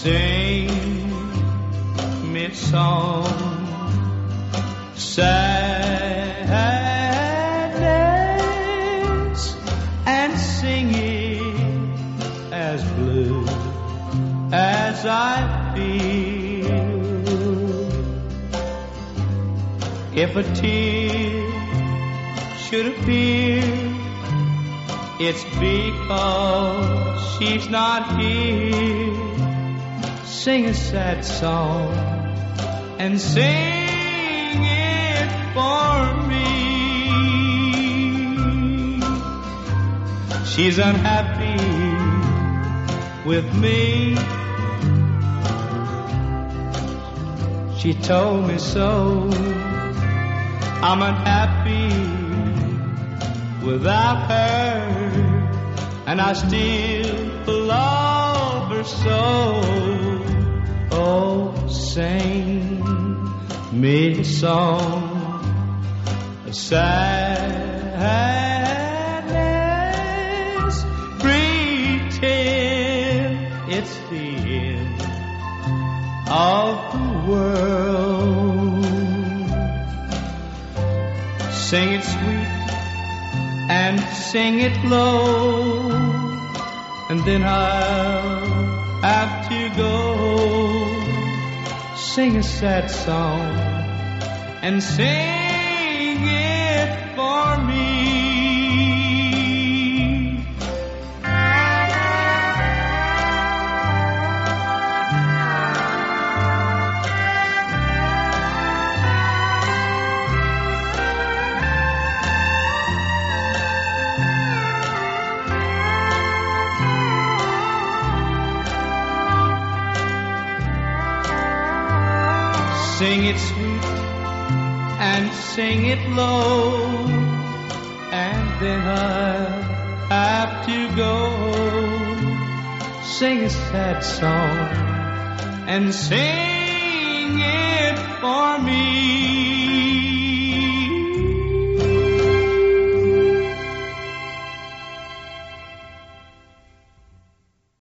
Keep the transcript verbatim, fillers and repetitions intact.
sing me a song, sadness, and sing it as blue as I feel. If a tear should appear, it's because she's not here. Sing a sad song and sing it for me. She's unhappy with me. She told me so. I'm unhappy without her, and I still love her so. Oh, sing me a song of sadness, pretend it's the end of the world. Sing it sweet and sing it low, and then I'll have to go. Sing a sad song and sing it for me. Sing it sweet and sing it low, and then I'll have to go. Sing a sad song and sing it for me.